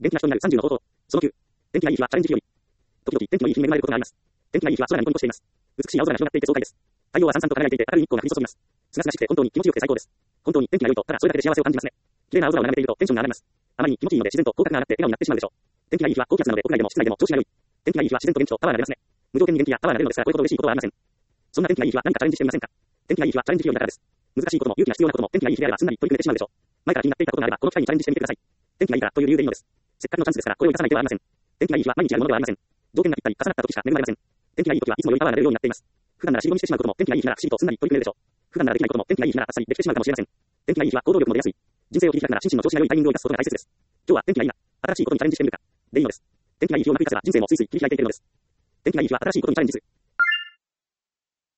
元気な人になる30の方法。その9。天気がいい日はチャレンジ日和。時々天気のいい日に恵まれることがあります。天気がいい日は空がニコニコしています。美しい青空が広がっていて爽快です。太陽はさんさんと輝いていて明るい日光が降り注ぎます。すがすがしくて本当に気持ちよくて最高です。本当に天気が良いとただそれだけで幸せを感じますね。綺麗な青空を眺めているとテンションが上がります。あまりに気持ちいいので自然と口角が上がって笑顔になってしまうでしょう。天気がいい日は高気圧なので屋外でも室内でも調子が良い。天気がいい日は自然と元気とパワーが出ますね。無条件に元気やパワーが出るのですからこれほど嬉しいことはありません。そんな天気がいい日は何かチャレンジしてみませんか。天気がいい日はチャレンジ日和だからです。難しいことも勇気が必要なことも天気がいい日であればすんなり取り組めてしまうでしょう。前から気になっていたことがあればこの機会にチャレンジしてみてください。天気がいいからという理由でいいのです。せっかくのチャンスですからこれを生かさない手はありません。天気がいい日は毎日あるものではありません。条件がぴったり重なった時しか恵まれません。天気がいい時はいつも良いパワーが出るようになっています。普段なら尻込みしてしまうことも天気がいい日なら不思議とすんなり取り組めるでしょう。普段ならできないことも天気がいい日ならあっさりできてしまうかもしれません。天気がいい日は行動力も出やすい。人生を切り開くなら心身の調子が良いタイミングを生かすことが大切です。今日は天気がいいな。新しいことにチャレンジしてみるか。でいいのです。天気がいい日をなく活かせば人生もスイスイ切り開いていけるのです。天気がいい日は新しいことにチャレンジする。